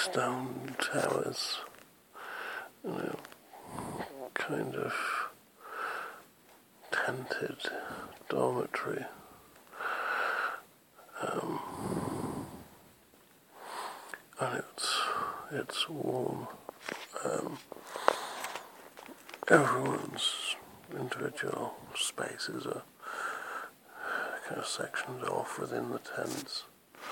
stone towers, kind of tented dormitory. And it's warm. Everyone's individual spaces are kind of sectioned off within the tents.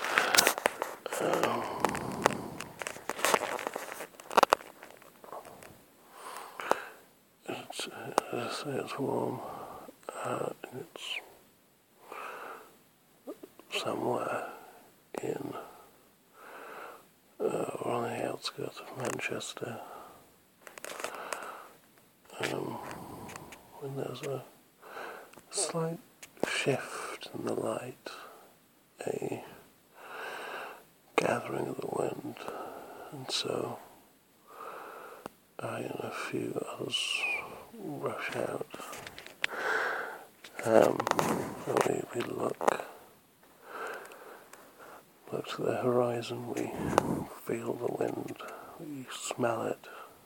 It's warm. It's somewhere in on the outskirts of Manchester. When there's a slight shift in the light, a gathering of the wind, and so I and a few others rush out. We look to the horizon, we feel the wind, we smell it,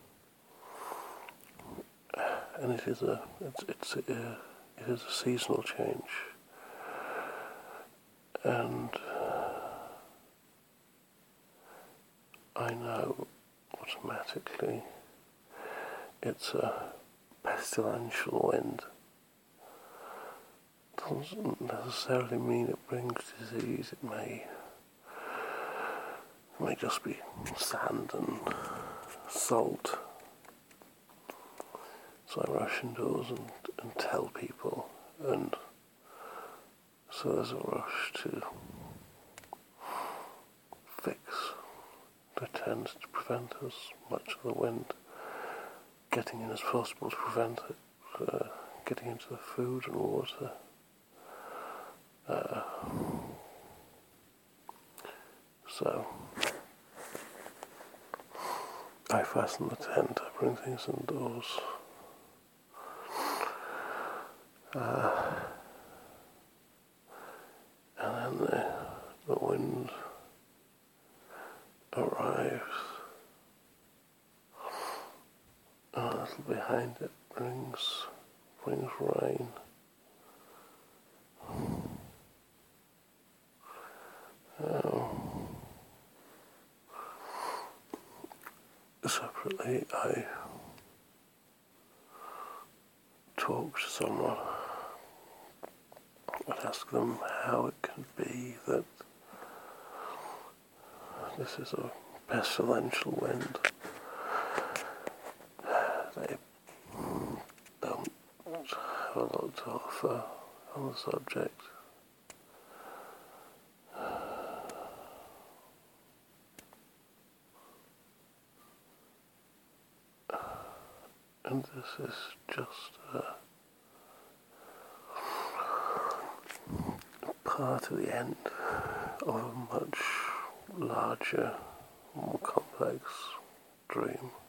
and it is a seasonal change, and I know automatically it's a pestilential wind. Doesn't necessarily mean it brings disease. It may just be sand and salt. So I rush indoors and tell people, and so there's a rush to fix the tents to prevent as much of the wind getting in as possible, to prevent it getting into the food and water. So I fasten the tent, I bring things indoors. And then the wind arrives, and a little behind it brings rain. Separately, I talk to someone and ask them how it can be that this is a pestilential wind. They don't have a lot to offer on the subject. And this is just a part of the end of a much larger, more complex dream.